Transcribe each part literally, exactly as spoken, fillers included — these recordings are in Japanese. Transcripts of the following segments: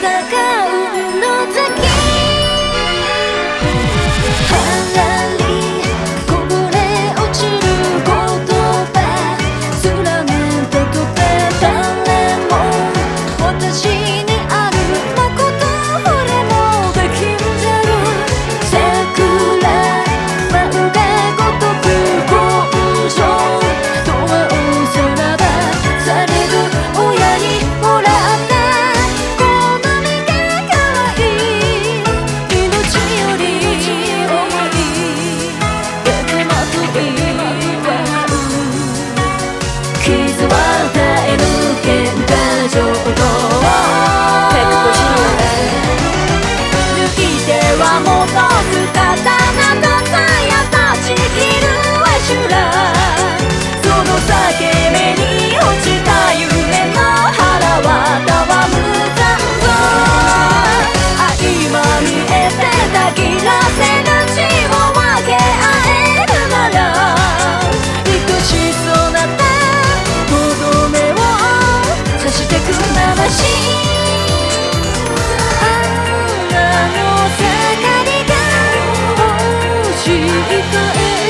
運の月腹にこぼれ落ちる言葉貫いてくれ誰も私にあるまこと俺もできんじゃろ桜舞うがごとく根性とはおさらばされる親にもらった傷は絶えぬ喧嘩上等抜いては戻す刀と鞘断ち切るわしらその裂け目に落ちた夢の腹はたわむ残像愛まみえてたぎらせる血を分け合えるなら愛しそうなしてくまましあの盛りが欲しいと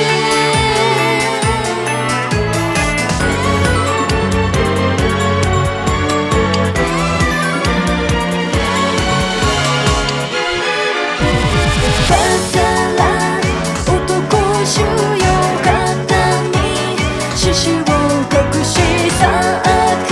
バサラ男衆よ肩に獅子を隠しさ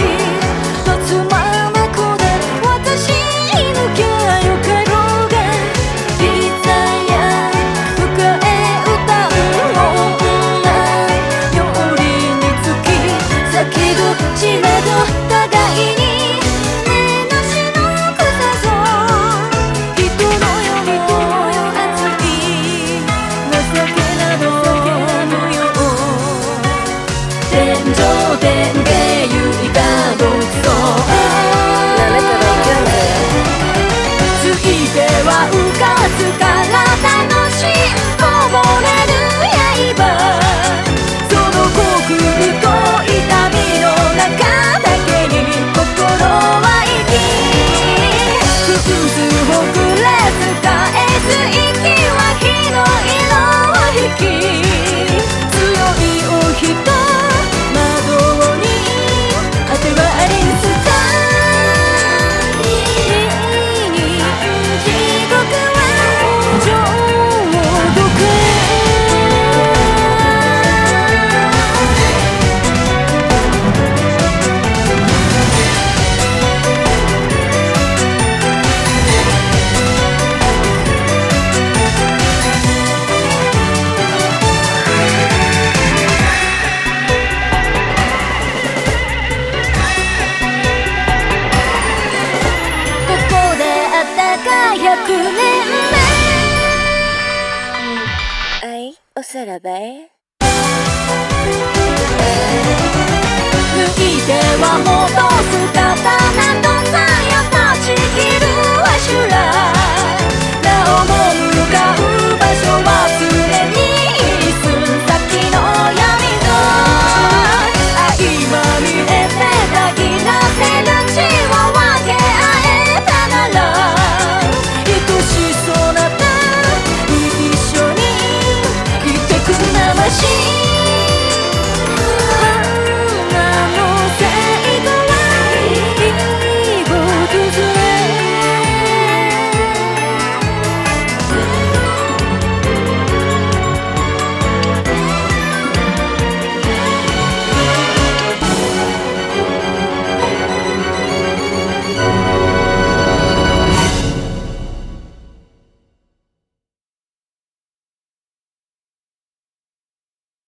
知らど互いに根なしの草ぞ人の世も熱い情けなど無用天上天でゆいが独走ついてはうかつから楽しんこぼれる刃その極太い痛みの中だけに心は生きくずほぐれ使えず息は火の色を引き強いお人窓に当てはありんすた地獄は上毒ひゃくねんめ愛おさらばえ抜いては戻す刀と